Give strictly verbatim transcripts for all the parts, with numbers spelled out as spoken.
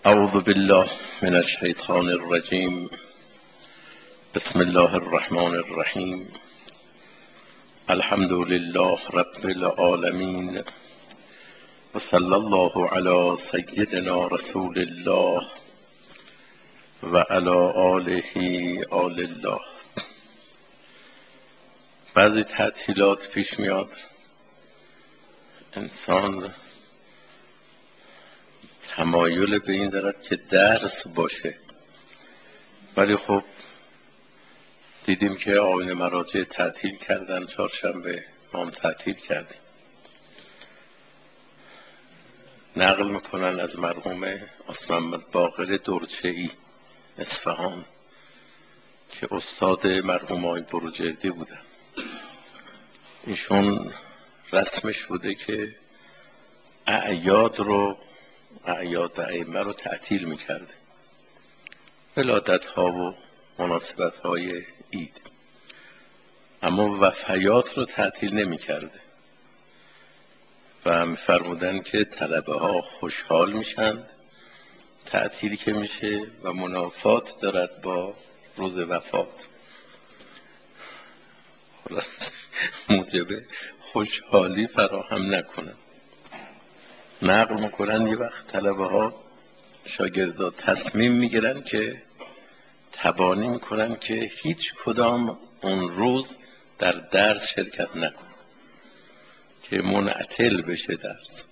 اعوذ بالله من الشیطان الرجیم. بسم الله الرحمن الرحیم. الحمد لله رب العالمین و صلی الله علی سیدنا رسول الله و علی آله آل الله. بعضی تعطیلات پیش میاد، انسان تمایل به این دارد که درس باشه، ولی خب دیدیم که آیین مراجع تعطیل کردن، چهارشنبه ما هم تعطیل کردیم. نقل میکنن از مرحوم آسمحمد باقر درچه‌ای اصفهان که استاد مرحوم آقای بروجردی بودن. ایشون رسمش بوده که اعیاد رو اعیاد ائمه رو تعطیل میکرده، ولادت ها و مناسبت های عید، اما وفیات رو تعطیل نمیکرده و میفرمودن که طلبه ها خوشحال میشن تعطیلی که میشه و منافات دارد با روز وفات، موجب خوشحالی فراهم نکنن. نقل میکنن یه وقت طلبه ها شاگردا تصمیم میگیرن که تبانی میکنن که هیچ کدام اون روز در درس شرکت نکنن که منعطل بشه درس.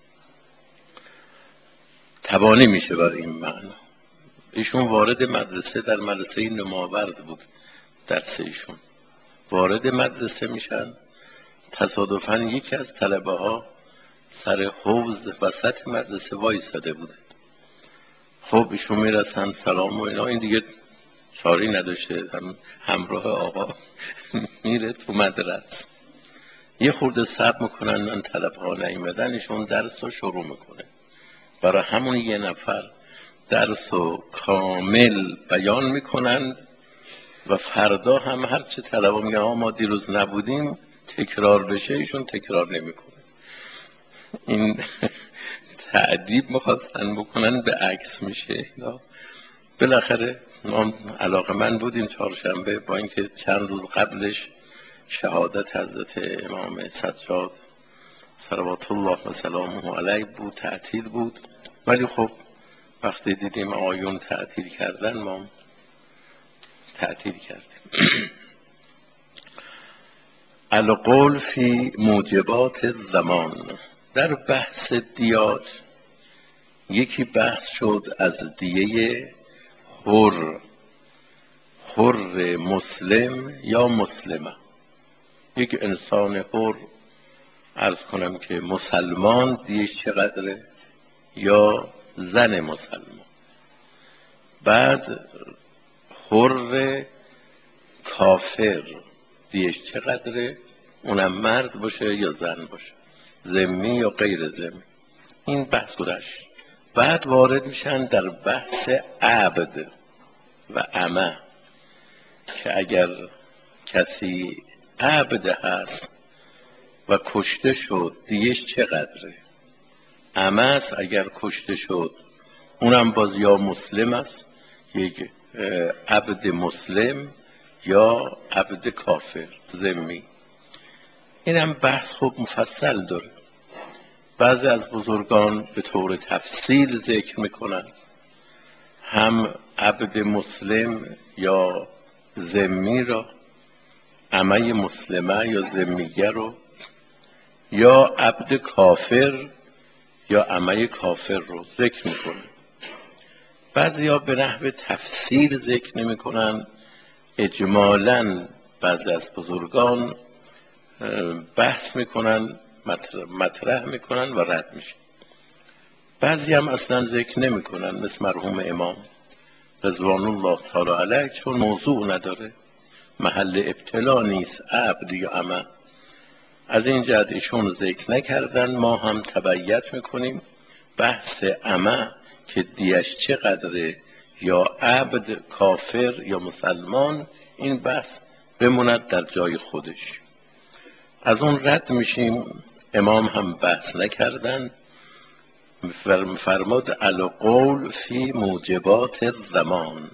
تبانی میشه بر این معنا. ایشون وارد مدرسه، در مدرسه نماورد بود درس ایشون، وارد مدرسه میشن، تصادفاً یکی از طلبه ها سر حوض وسط مدرسه وایساده بوده. خب ایشون میرسن سلام و اینا، این دیگه چاری نداشته، هم همراه آقا میره تو مدرسه. یه خورده صبر میکنن، من طلبه ها نیومدن، ایشون درس رو شروع میکنه. برای همون یه نفر درس رو کامل بیان میکنن و فردا هم هرچه طلبه میگن آقا ما دیروز نبودیم تکرار بشه، ایشون تکرار نمیکنه. این تعدیب میخواستن بکنن، به عکس میشه. بالاخره ما علاقه من بودیم چهارشنبه، با اینکه چند روز قبلش شهادت حضرت امام سجاد صلوات الله و سلامه علیه بود، تعطیل بود، ولی خب وقتی دیدیم آیون تعطیل کردن ما تعطیل کردیم. القول فی موجبات الزمان. در بحث دیات یکی بحث شد از دیه حر، حر مسلم یا مسلمه. یک انسان حر، عرض کنم که مسلمان دیش چقدره یا زن مسلمان. بعد حر کافر دیش چقدره، اونم مرد باشه یا زن باشه، ذمی یا غیر ذمی. این بحث گذشت. بعد وارد میشن در بحث عبد و امه، که اگر کسی عبد هست و کشته شد دیش چقدره. امه است اگر کشته شد اونم باز یا مسلم است، یک عبد مسلم یا عبد کافر ذمی. اینم بحث خوب مفصل داره. بعضی از بزرگان به طور تفصیل ذکر میکنن، هم عبد مسلم یا ذمی را، امه مسلمه یا ذمیه رو، یا عبد کافر یا امه کافر رو ذکر میکنن. بعضی ها به نحو تفصیل ذکر نمی کنن، اجمالاً بعضی از بزرگان بحث میکنن، مطرح میکنن و رد میشه. بعضی هم اصلا ذکر نمی کنن، مثل مرحوم امام رضوان الله تعالی علیه، چون موضوع نداره، محل ابتلا نیست عبد یا امه. از این جهت ایشون ذکر نکردن. ما هم تبعیت میکنیم بحث امه که دیش چقدره یا عبد کافر یا مسلمان، این بحث بموند در جای خودش. از اون رد میشیم. امام هم بحث نکردن فرماد القول فی موجبات الزمان،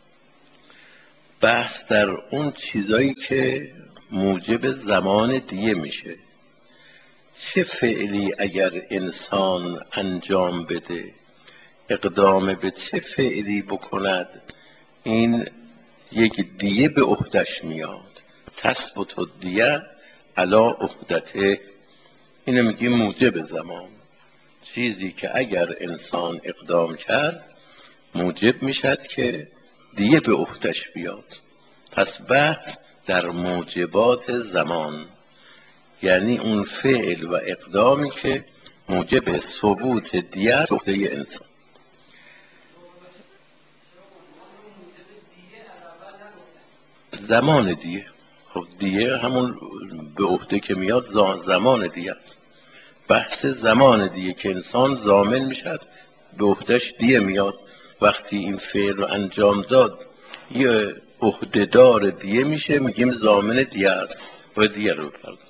بحث در اون چیزایی که موجب زمان دیه میشه. چه فعلی اگر انسان انجام بده، اقدام به چه فعلی بکند، این یک دیه به عهدش میاد. تثبت الدیه علی عهدته، اینو میگیم موجب زمان. چیزی که اگر انسان اقدام کرد موجب میشد که دیه به عهدش بیاد. پس بحث در موجبات زمان، یعنی اون فعل و اقدامی که موجب ثبوت دیه است عهده انسان. زمان دیه، خب دیه همون به عهده که میاد زمان دیه است. بحث زمان دیه که انسان ضامن میشد به عهدهش دیه میاد. وقتی این فعل رو انجام داد یه عهدهدار دیه میشه، میگیم ضامن دیه است و دیه رو بپردازه.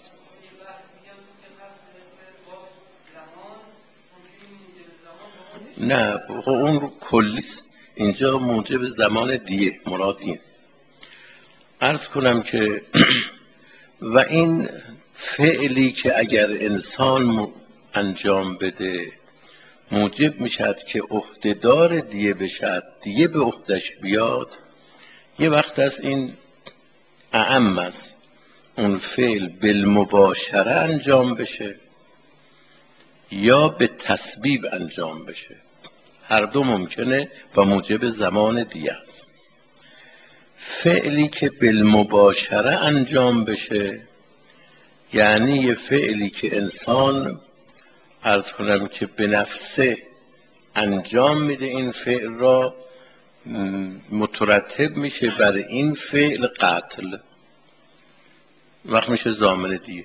نه خب اون کلیست، اینجا موجب زمان دیه مراد این. عرض کنم که و این فعلی که اگر انسان انجام بده موجب میشد که عهدهدار دیه بشد، دیه به عهدش بیاد، یه وقت از این اعم است اون فعل بالمباشره انجام بشه یا به تسبیب انجام بشه، هر دو ممکنه و موجب زمان دیه است. فعلی که بالمباشره انجام بشه یعنی یه فعلی که انسان عرض کنم که به نفسه انجام میده، این فعل را مترتب میشه بر این فعل قتل، وقت میشه ضامن دیه.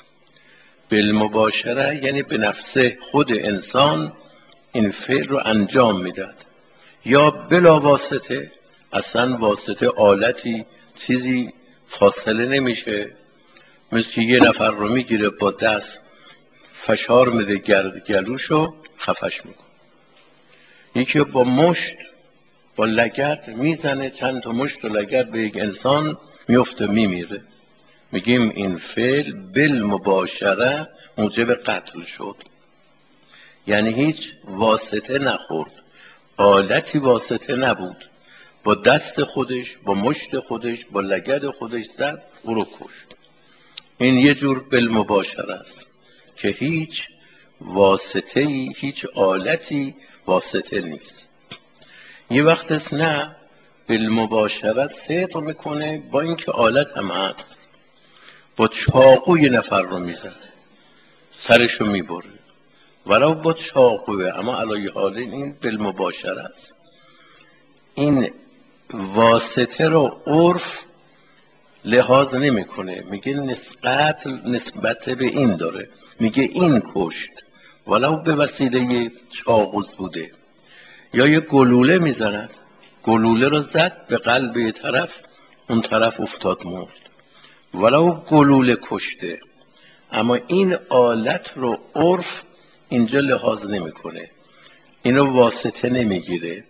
بالمباشره یعنی به نفسه خود انسان این فعل رو انجام میداد، یا بلا واسطه، اصلا واسطه آلتی چیزی فاصله نمیشه، مثل که یه نفر رو میگیره با دست فشار میده گرد گلوشو خفش میکن، یکی با مشت با لگد میزنه چند تا مشت و لگد به یک انسان میفته میمیره، میگیم این فعل بالمباشره موجب قتل شد. یعنی هیچ واسطه نخورد، آلتی واسطه نبود، با دست خودش با مشت خودش با لگد خودش زد او رو کشت. این یه جور بالمباشره است که هیچ واسطه ای هیچ آلتی واسطه نیست. یه وقت است نه بالمباشره صدق میکنه با اینکه آلت هم هست، با چاقو یه نفر رو میزن سرشو میبره ولو با چاقوه، اما علای حال این بالمباشره است. این واسطه رو عرف لحاظ نمیکنه، میگه نسبت نسبت به این داره، میگه این کشت ولو به وسیله چاقوز بوده. یا یه گلوله میزند، گلوله رو زد به قلب یه طرف، اون طرف افتاد مرد ولو گلوله کشته، اما این آلت رو عرف اینجا لحاظ نمیکنه، اینو واسطه نمیگیره،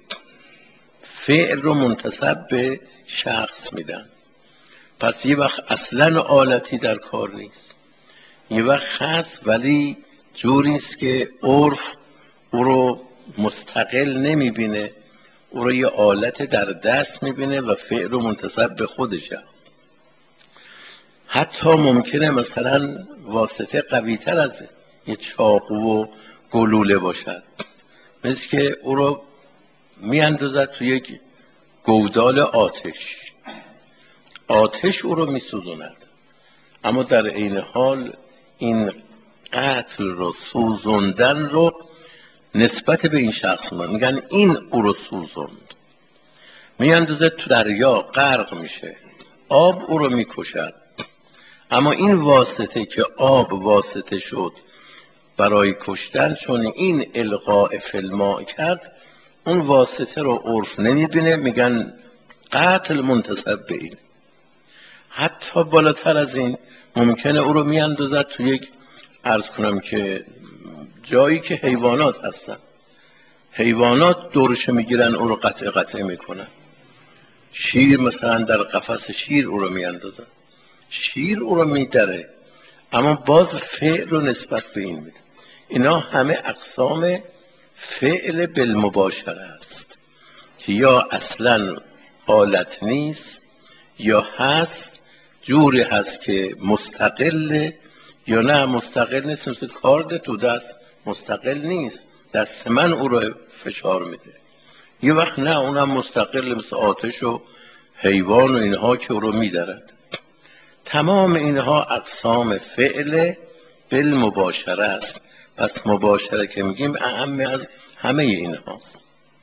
فعل رو منتسب به شخص میدن. پس یه وقت اصلا آلتی در کار نیست، یه وقت هست ولی جوریست که عرف او رو مستقل نمیبینه، او رو یه آلت در دست میبینه و فعل رو منتسب به خودشه. حتی ممکنه مثلا واسطه قوی تر از یه چاقو و گلوله باشد، مثل که او رو میاندازد تو یک گودال آتش، آتش او رو میسوزوند، اما در عین حال این قتل رو سوزوندن رو نسبت به این شخص میگن این او رو سوزوند، میاندازه تو دریا غرق میشه، آب او رو میکشد، اما این واسطه که آب واسطه شد برای کشتن، چون این القاء فی الماء کرد، اون واسطه رو عرف نمیبینه، میگن قتل منتسب به این. حتی بالاتر از این ممکنه او رو میاندازد تو یک عرض کنم که جایی که حیوانات هستن، حیوانات دورش میگیرن او رو قطع قطع میکنن. شیر مثلا در قفس شیر او رو میاندازن، شیر او رو میدره، اما باز فعل رو نسبت به این میده. اینا همه اقسام فعل بالمباشره است که یا اصلا حالت نیست یا هست، جوری هست که مستقل یا نه مستقل نیست. مثل کارد تو دست مستقل نیست، دست من او رو فشار میده. یه وقت نه، اونم مستقل مثل آتش و حیوان و اینها که او رو میدرد. تمام اینها اقسام فعل بالمباشره است. پس مباشره که میگیم اهم از همه اینهاست.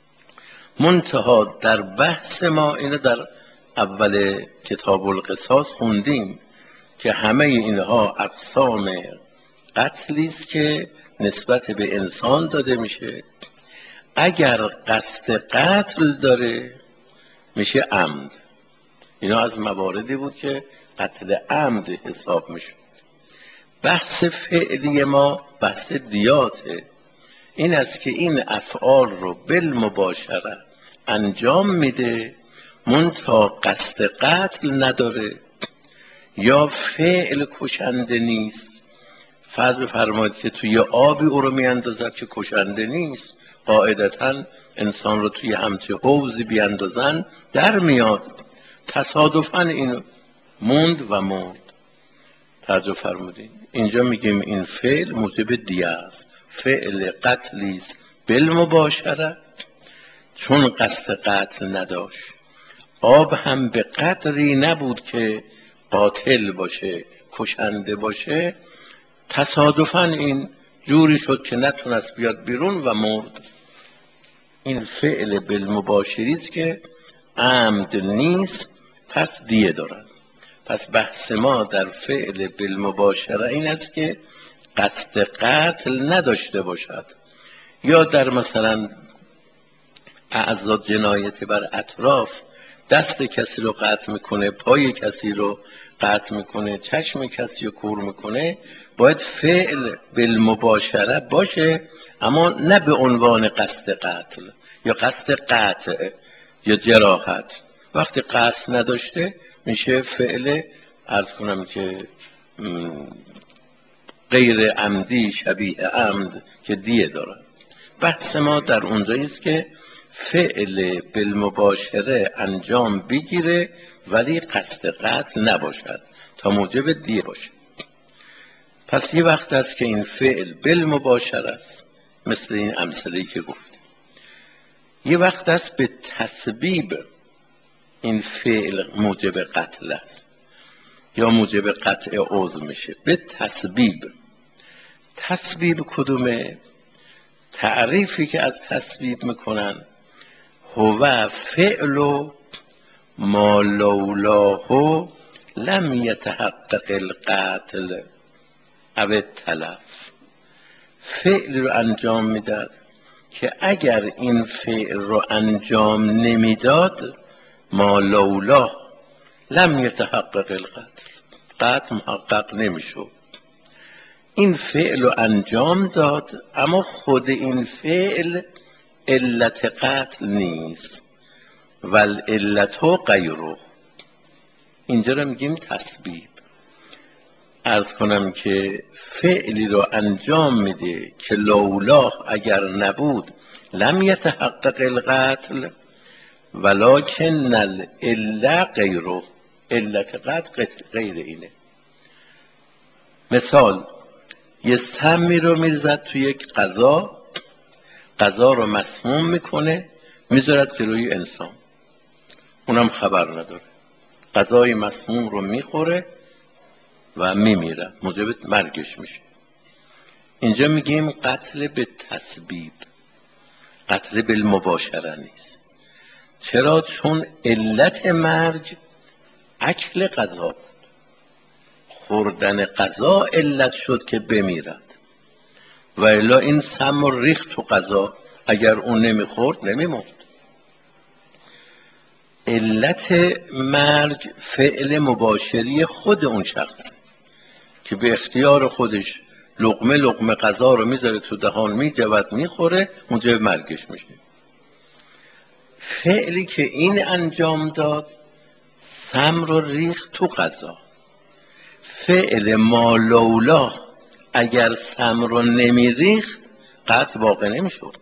منتها در بحث ما اینو در اول کتاب القصاص خوندیم که همه اینها اقسام قتلی است که نسبت به انسان داده میشه. اگر قصد قتل داره میشه عمد. اینا از مواردی بود که قتل عمد حساب میشه. بحث فعلی ما بحث دیاته. این است که این افعال رو بالمباشره انجام میده، منتها قصد قتل نداره یا فعل کشنده نیست. فرض بفرمایید که توی آبی او رو میاندازد که کشنده نیست. قاعدتاً انسان رو توی همچه حوضی بیاندازن در میاد، تصادفاً اینو موند و مرد. توجه فرمودین؟ اینجا میگیم این فعل موجب دیه است، فعل قتلی است بالمباشره، چون قصد قتل نداشت. آب هم به قدری نبود که قاتل باشه، کشنده باشه، تصادفاً این جوری شد که نتونست بیاد بیرون و مرد. این فعل بالمباشری است که عمد نیست، پس دیه دارن. پس بحث ما در فعل بالمباشره این است که قصد قتل نداشته باشد، یا در مثلا اعضا جنایت بر اطراف دست کسی رو قطع میکنه، پای کسی رو قطع میکنه، چشم کسی رو کور میکنه، باید فعل بالمباشره باشه، اما نه به عنوان قصد قتل یا قصد قطع یا جراحت. وقتی قصد نداشته میشه فعل عرض کنم که غیر عمدی شبیه عمد که دیه داره. بحث ما در اونجایی است که فعل بالمباشره انجام بگیره ولی قصد قتل نباشد تا موجب دیه باشه. پس یه وقت است که این فعل بالمباشره است، مثل این امثله‌ای که گفتیم. یه وقت است به تسبیب این فعل موجب قتل است یا موجب قطع عضو میشه. به تسبیب. تسبیب کدومه؟ تعریفی که از تسبیب میکنن هو فعل ما لولاه لم یتحقق القتل او التلف. فعل رو انجام میداد که اگر این فعل رو انجام نمیداد ما لولاه لم یتحقق القتل، قتل محقق نمیشد. این فعل رو انجام داد اما خود این فعل علت قتل نیست، ول علت غیره. اینجا رو میگیم تسبیب. عرض کنم که فعلی رو انجام میده که لولاه اگر نبود لم یتحقق القتل، ولکن الاله غیره، علت قتل غیر اینه. مثال، یه سمی رو میرزد توی یک غذا، غذا رو مسموم میکنه میذارد جلوی انسان، اونم خبر نداره، غذای مسموم رو میخوره و میمیره، موجب مرگش میشه. اینجا میگیم قتل به تسبیب، قتل بالمباشره نیست. چرا؟ چون علت مرگ اکل غذا بود، خوردن غذا علت شد که بمیرد، و الا این سم رو ریخت تو غذا، اگر اون نمیخورد نمیمرد. علت مرگ فعل مباشری خود اون شخص که به اختیار خودش لقمه لقمه غذا رو میذاره تو دهان، میجود میخوره، موجب مرگش میشه. فعلی که این انجام داد سم رو ریخت تو غذا. فعل ما لولا اگر سم رو نمیریخت قطع واقع نمیشد.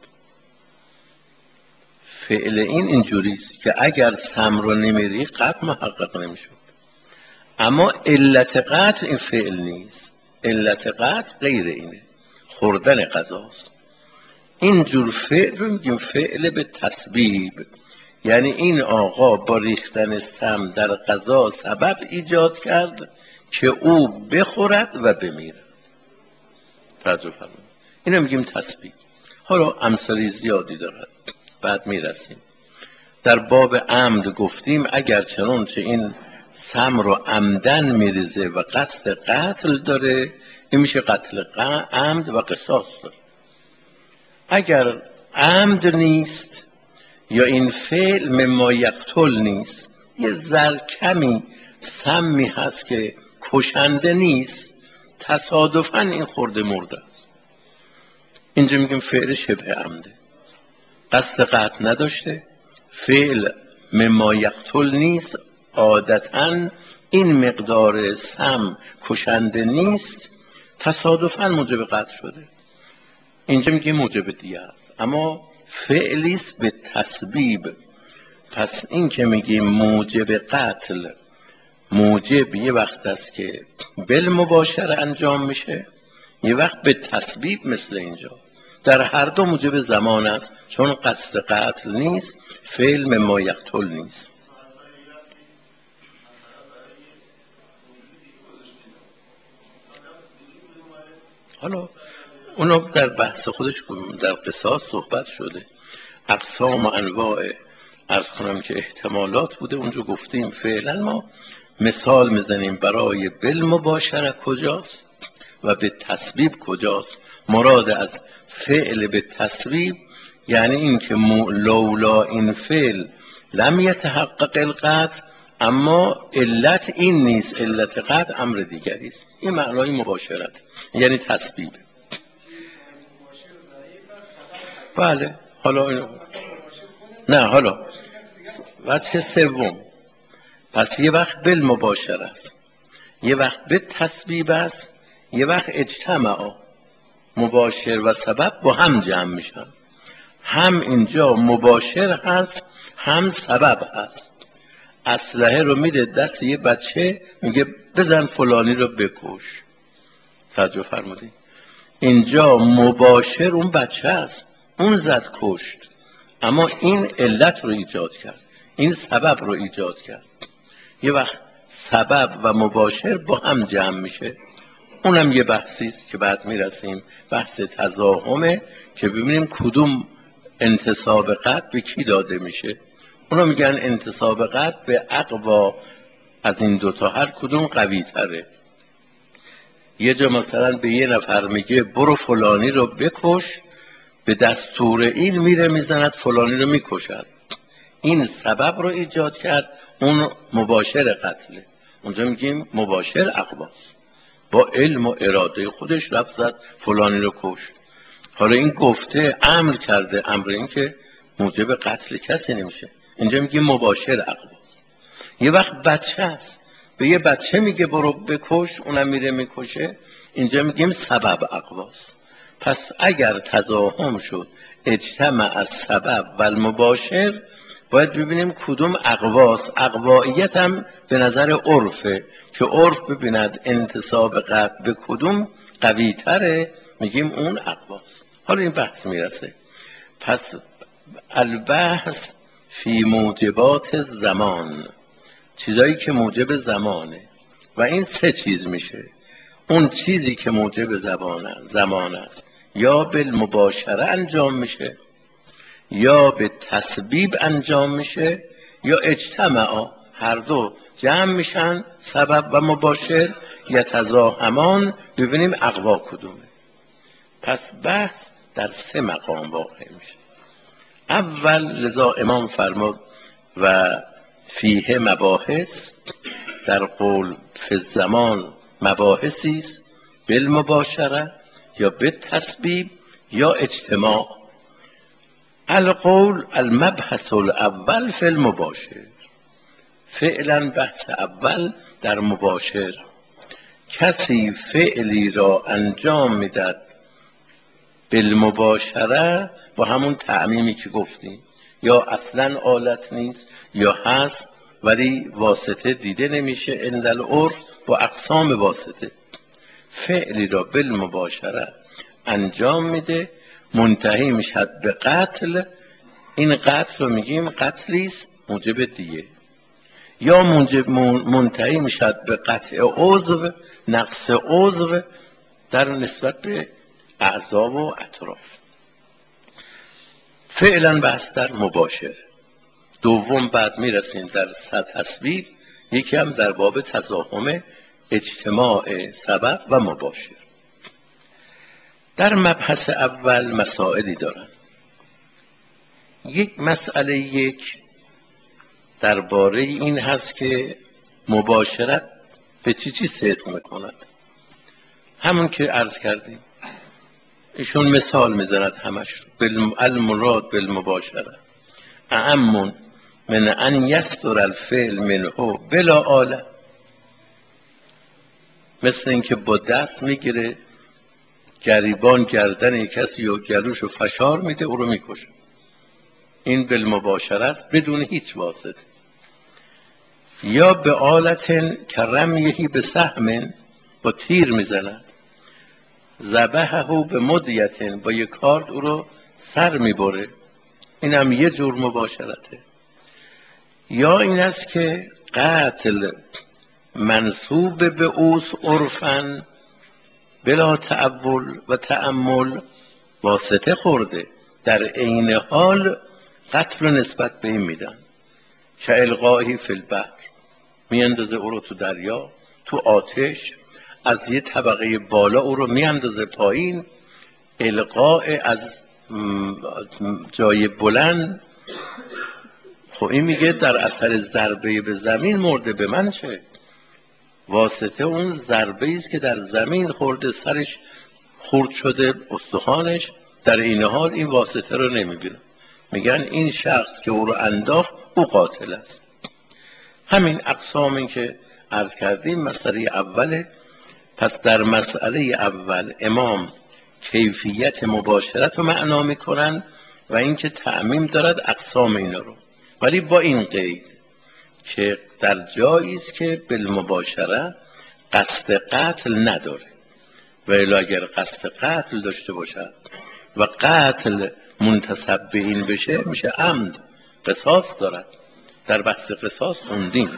فعل این اینجوریست که اگر سم رو نمیریخت قطع محقق نمیشد. اما علت قطع این فعل نیست، علت قطع غیر اینه، خوردن غذاست. اینجور فعل رو میگیم فعل به تسبیب، یعنی این آقا با ریختن سم در غذا سبب ایجاد کرد که او بخورد و بمیرد. توجه فرمایید، اینو میگیم تسبیب. حالا امثالی زیادی دارد، بعد میرسیم. در باب عمد گفتیم اگر چنانچه این سم رو عمدن میریزه و قصد قتل داره، این میشه قتل عمد و قصاص داره. اگر عمد نیست یا این فعل مما یقتل نیست، یه ذره کمی سمی هست که کشنده نیست، تصادفاً این خورده مرده است، اینجا میگیم فعل شبه عمده. قصد قتل نداشته، فعل مما یقتل نیست، عادتاً این مقدار سم کشنده نیست، تصادفاً موجب قتل شده، اینجا میگیم موجب دیه است. اما فعلیست به تسبیب. پس این که میگیم موجب قتل، موجب یه وقت است که بالمباشره انجام میشه، یه وقت به تسبیب مثل اینجا. در هر دو موجب زمان است، چون قصد قتل نیست، فعل مما یقتل نیست. حالا اونو در بحث خودش در قصاص صحبت شده، اقسام و انواع، عرض کنم که احتمالات بوده، اونجا گفتیم فعلا ما مثال میزنیم برای بالمباشره کجاست و به تسبیب کجاست. مراد از فعل به تسبیب یعنی این که لولا این فعل لم یتحقق القتل، اما علت این نیست، علت قتل امر دیگری است. این معنای مباشرت یعنی تسبیب. بله. حالا نه، حالا وجه سوم، پس یه وقت بالمباشر است، یه وقت به تسبیب است، یه وقت اجتماع، مباشر و سبب با هم جمع میشن. هم اینجا مباشر هست، هم سبب هست. اسلحه رو میده دست یه بچه، میگه بزن فلانی رو بکش. توجه فرمودید، اینجا مباشر اون بچه است، اون زد کشت، اما این علت رو ایجاد کرد، این سبب رو ایجاد کرد. یه وقت سبب و مباشر با هم جمع میشه، اونم یه بحثیست که بعد میرسیم، بحث تزاحمه که ببینیم کدوم انتصاب قد به کی داده میشه. اونا میگن انتصاب قد به اقوا از این دوتا هر کدوم قوی تره. یه جا مثلا به یه نفر میگه برو فلانی رو بکش، به دستور این میره میزند فلانی رو میکشد، این سبب رو ایجاد کرد، اون مباشر قتله. اونجا میگیم مباشر اقواس، با علم و اراده خودش رفت زد فلانی رو کشت. حالا این گفته امر کرده، امر این که موجب قتل کسی نمیشه، اینجا میگیم مباشر اقواس. یه وقت بچه است، به یه بچه میگه برو بکش، اونم میره میکشه، اینجا میگیم سبب اقواس. پس اگر تزاحم شد اجتماع از سبب و المباشر، باید ببینیم کدوم اقواس. اقواییت هم به نظر عرفه که عرف ببیند انتصاب قد به کدوم قوی تره، میگیم اون اقواس. حالا این بحث میرسه. پس البحث فی موجبات زمان، چیزایی که موجب زمانه، و این سه چیز میشه. اون چیزی که موجب زمانه زمان است یا بالمباشره انجام میشه، یا به تسبیب انجام میشه، یا اجتماع، هر دو جمع میشن، سبب و مباشر یتزاحمان، ببینیم اقوا کدومه. پس بحث در سه مقام واقع میشه. اول لذا امام فرمود و فیه مباحث، در قول فی الزمان مباحثی است بالمباشره، یا به تسبیب یا اجتماع. القول المبحث الاول فی المباشر. فعلا بحث اول در مباشر، کسی فعلی را انجام میدهد بالمباشره، با همون تعمیمی که گفتیم، یا اصلا آلت نیست یا هست ولی واسطه دیده نمیشه. عند العرف با اقسام واسطه فعلی را بالمباشره انجام میده، منتهی میشد به قتل. این قتل رو میگیم قتلی است موجب دیه، یا موجب منتهی میشد به قطع عضو، نقص عضو در نسبت به اعضا و اطراف. فعلا بحث در مباشر. دوم بعد میرسیم در تصویر، یکی هم در باب تزاحم اجتماع سبب و مباشر. در مبحث اول مسائلی دارن. یک مسئله یک درباره این هست که مباشرت به چی چی صدق میکند. همون که عرض کردیم، ایشون مثال میزند همش. المراد بالمباشره اعم من ان یصدر الفعل منه بلا آله. مثل اینکه با دست میگیره گریبان گردن کسی و گلوشو فشار میده او رو میکشه. این بالمباشره است بدون هیچ واسطه. یا به آلت کرمیهی به سهم، با تیر میزند. ذبحه به مدیتن، با یک کارد او رو سر میبره. این هم یه جور مباشرته. یا این است که قتل منصوب به اوس عرفن بلا تعول و تأمل، واسطه خورده، در عین حال قتل و نسبت به این میدن. که القایی فی البحر، میاندازه او رو تو دریا، تو آتش، از یه طبقه بالا او رو میاندازه پایین. القاء از جای بلند. خب این میگه در اثر ضربه به زمین مرده، به من چه؟ واسطه اون ضربه است که در زمین خورده، سرش خورد شده، استخوانش. در این حال این واسطه رو نمیبینه، میگن این شخص که او رو انداخت او قاتل است. همین اقسامی که عرض کردیم مسئله اوله. پس در مسئله اول امام کیفیت مباشرت رو معنا میکنن و اینکه تعمیم دارد اقسام اینا رو، ولی با این قید که در جایی است که بالمباشره قصد قتل نداره. و الا اگر قصد قتل داشته باشد و قتل منتسب به این بشه، میشه عمد، قصاص دارد. در بحث قصاص خوندیم.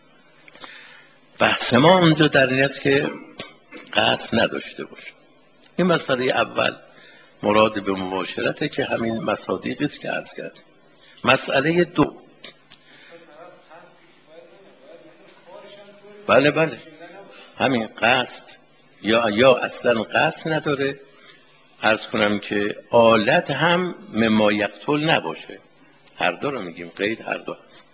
بحث ما اونجا در این است که قصد نداشته باشه. این مسئله اول مراد به مباشرته که همین مصادیقی است که عرض کردیم. مسئله دو، بله بله همین قصد، یا یا اصلا قصد نداره. عرض کنم که آلت هم مما یقتل نباشه. هر دو رو میگیم، قید هر دو هست.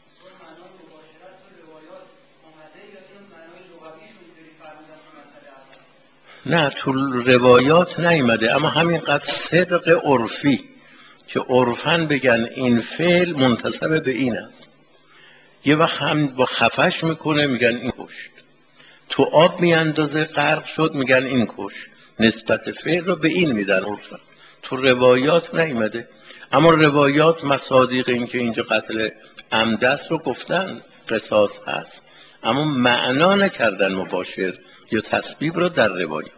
نه تو روایات نیامده، اما همینقدر صدق عرفی که عرفاً بگن این فعل منتسب به این است. یه وقت هم با خفش میکنه میگن این کشت، تو آب میاندازه غرق شد میگن این کشت. نسبت فعل رو به این میدن عرفاً. تو روایات نیامده، اما روایات مصادیق این که اینجا قتل عمد است رو گفتن قصاص هست، اما معنا نکردن مباشر یا تسبیب رو در روایات.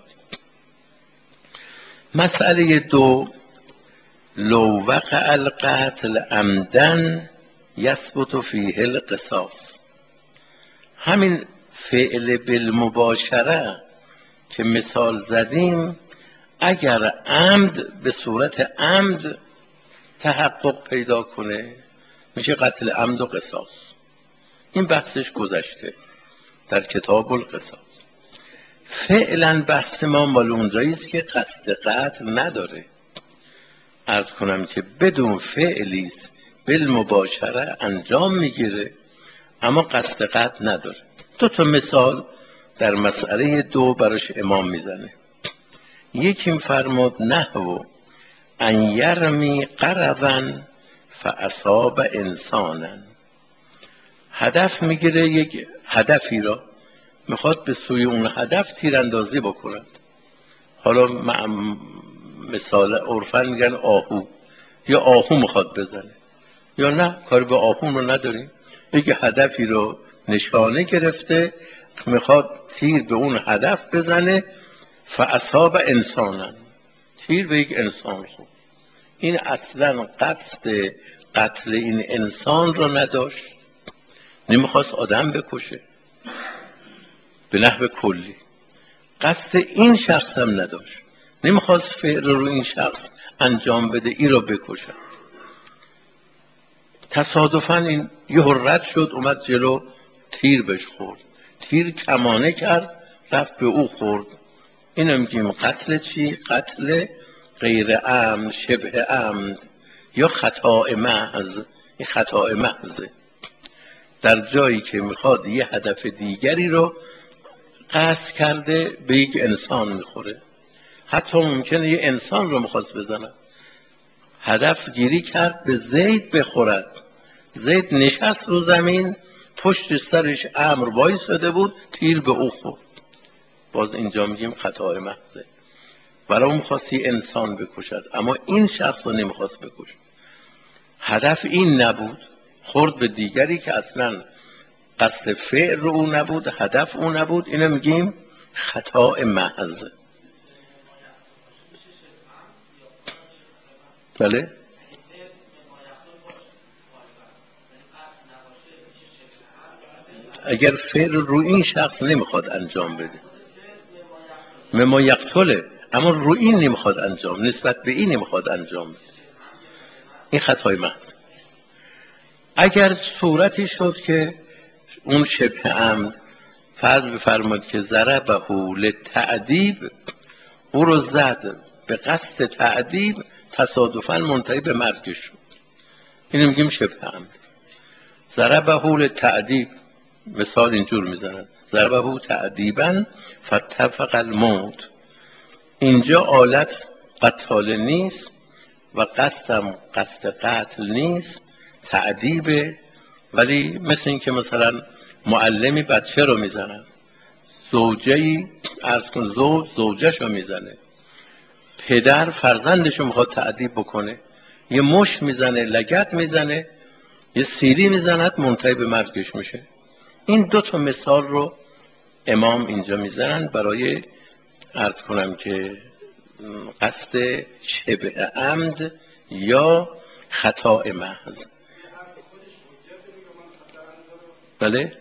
مسئله دو، لو وقع القتل عمدن یثبت فیه القصاص. همین فعل بالمباشره که مثال زدیم، اگر عمد به صورت عمد تحقق پیدا کنه میشه قتل عمد و قصاص. این بحثش گذشته در کتاب القصاص. فعلا بحث ما مال اونجایی است که قصد قتل نداره. عرض کنم که بدون فعلی است بالمباشره انجام میگیره اما قصد قتل نداره. دو تا مثال در مسئله دو براش امام میزنه. یکی فرمود نحو ان یرمی قرضا فاصاب انسانا. هدف میگیره، یک هدفی را میخواد به سوی اون هدف تیراندازی بکند. حالا مثال عرفا میگن آهو، یا آهو میخواد بزنه، یا نه کار به آهو رو نداریم، یک هدفی رو نشانه گرفته میخواد تیر به اون هدف بزنه. فاصاب انسانا، تیر به یک انسان خورد. این اصلا قصد قتل این انسان رو نداشت، نمیخواست آدم بکشه به نحو کلی، قصد این شخص هم نداشت، نمیخواست فعل رو این شخص انجام بده، ای رو بکشه. تصادفاً این یه رد شد اومد جلو، تیر بهش خورد، تیر کمانه کرد رفت به او خورد. اینو میگیم قتل چی؟ قتل غیر عمد، شبه عمد یا خطا محض. این خطا محضه، در جایی که میخواد یه هدف دیگری رو قصد کرده به یک انسان میخوره. حتی ممکنه یه انسان رو میخواست بزنه، هدف گیری کرد به زید بخورد، زید نشست رو زمین، پشت سرش امر وایساده بود، تیر به او خورد. باز اینجا میگیم خطا محضه، برای اون میخواست یه انسان بکشد اما این شخص رو نمیخواست بکشد، هدف این نبود، خورد به دیگری که اصلا قصد فعل رو اون نبود، هدف اون نبود. اینو میگیم خطا محض. بله، اگر فعل رو این شخص نمیخواد انجام بده، مما یقتله، اما رو این نمیخواد انجام، نسبت به این نمیخواد انجام بده، این خطای محض. اگر صورتی شد که اون شبه عمد، فرض بفرمایید که ضربه للتأدیب، او رو زد به قصد تعذیب، تصادفاً منتهی به مرگش شد، اینو میگیم شبه عمد. ضربه للتأدیب، مثال اینجور میزنن ضربه تعذیبا فاتفق الموت، اینجا آلت قتال نیست و قصدم قصد قتل نیست، تعذیبه. ولی مثل این که مثلا معلمی بچه رو میزنن، زوجهی عرض کن زوج زوجهش رو میزنه، پدر فرزندش رو میخواد تعذیب بکنه، یه مش میزنه، لگد میزنه، یه سیلی میزند، منتهی به مرگش میشه. این دو تا مثال رو امام اینجا میزنن برای عرض کنم که قصد شبه عمد یا خطا محض. بله،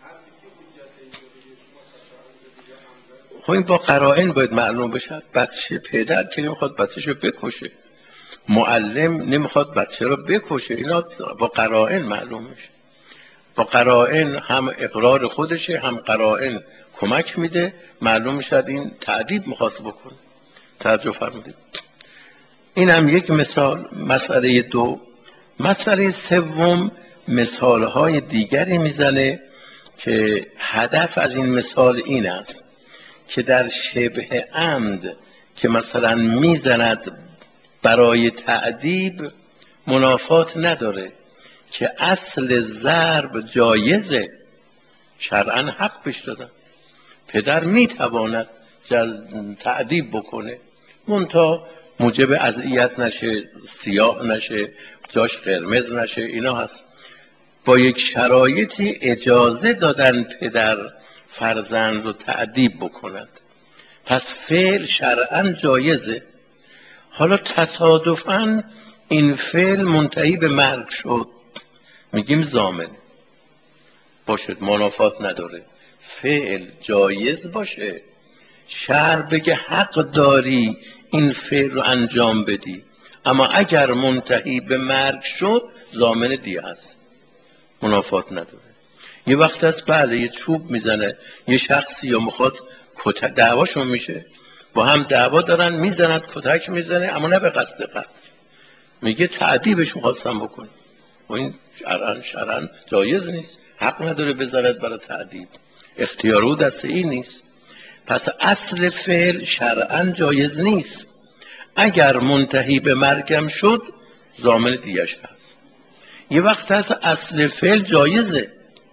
خب این با قرائن باید معلوم بشه. بچه، پدر که نمیخواد بچه‌شو بکشه، معلم نمیخواد بچه رو بکشه، اینا با قرائن معلوم میشه. با قرائن هم اقرار خودشه، هم قرائن کمک میده، معلوم میشه این تعذیب میخواست بکنه. توجه فرمودید. این هم یک مثال. مسئله دو. مسئله سوم مثالهای دیگری میزنه که هدف از این مثال این است که در شبه عمد که مثلا میزند برای تعذیب منافات نداره، که اصل ضرب جایزه، شرعاً حق پیش دادن، پدر میتواند تعذیب بکنه، منتها موجب اذیت نشه، سیاه نشه، جاش قرمز نشه، اینا هست. با یک شرایطی اجازه دادن پدر فرزند رو تعذیب بکند، پس فعل شرعاً جایزه. حالا تصادفاً این فعل منتهی به مرگ شد، میگیم ضامن باشد، منافات نداره. فعل جایز باشه، شرع بگه حق داری این فعل رو انجام بدی، اما اگر منتهی به مرگ شد ضامن دیه هست، منافات نداره. یه وقت هست بله یه چوب میزنه یه شخصی یا میخواد کتک، دعواشون میشه، با هم دعوا دارن، میزنن کتک میزنه اما نه به قصد قتل، میگه تعذیبش میخواستم بکنه، و این شرعاً شرعاً جایز نیست، حق نداره بزند برای تعذیب، اختیار او دست این نیست. پس اصل فعل شرعاً جایز نیست. اگر منتهی به مرگم شد ضامن دیش هست. یه وقت هست اصل فعل جایزه،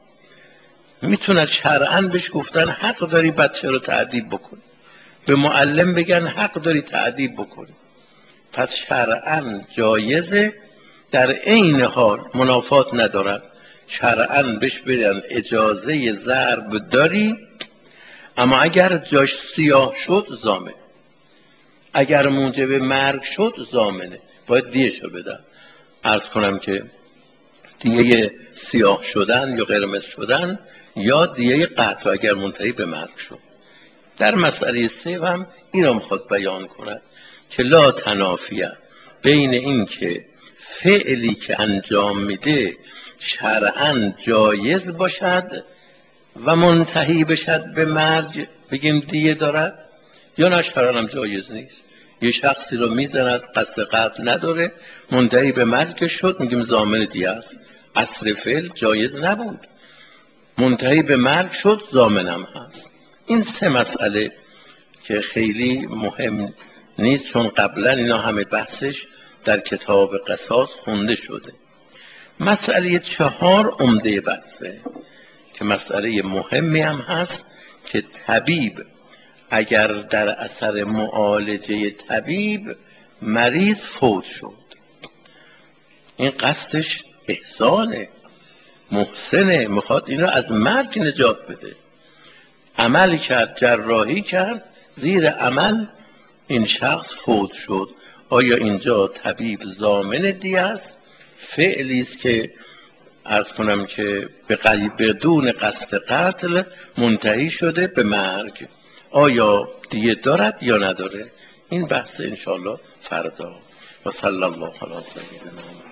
میتونن شرعاً بهش گفتن حق داری بچه رو تعذیب بکنی، به معلم بگن حق داری تعذیب بکنی، پس شرعاً جایزه. در عین حال منافات ندارد، شرعاً بهش بگن اجازه ضرب داری، اما اگر جاش سیاه شد ضامن، اگر موجب مرگ شد ضامنه، باید دیهشو بدن. عرض کنم که دیه سیاه شدن یا قرمز شدن یا دیه قطع اگر منتهی به مرگ شد. در مسئله سه هم این رو میخواد بیان کند که لا تنافیه بین این که فعلی که انجام میده شرعاً جایز باشد و منتهی بشد به مرگ بگیم دیه دارد، یا نه شرعاً هم جایز نیست. یه شخصی رو میزند قصد قتل نداره، منتهی به مرگ شد، میگیم ضامن دیه است. اصل فعل جایز نبود، منتهی به مرگ شد، ضامنم هست. این سه مسئله که خیلی مهم نیست، چون قبلا اینا همه بحثش در کتاب قصاص خونده شده. مسئله چهار عمده بحثه که مسئله مهمی هم هست که طبیب اگر در اثر معالجه طبیب مریض فوت شد، این قصدش احسانه، محسنه، میخواد این رو از مرگ نجات بده، عمل کرد، جراحی کرد، زیر عمل این شخص فوت شد. آیا اینجا طبیب ضامن دیه است؟ فعلی است که عرض کنم که بدون قصد قتل منتهی شده به مرگ، آیا دیه دارد یا نداره؟ این بحث انشاءالله فردا. و صلی الله علی سیدنا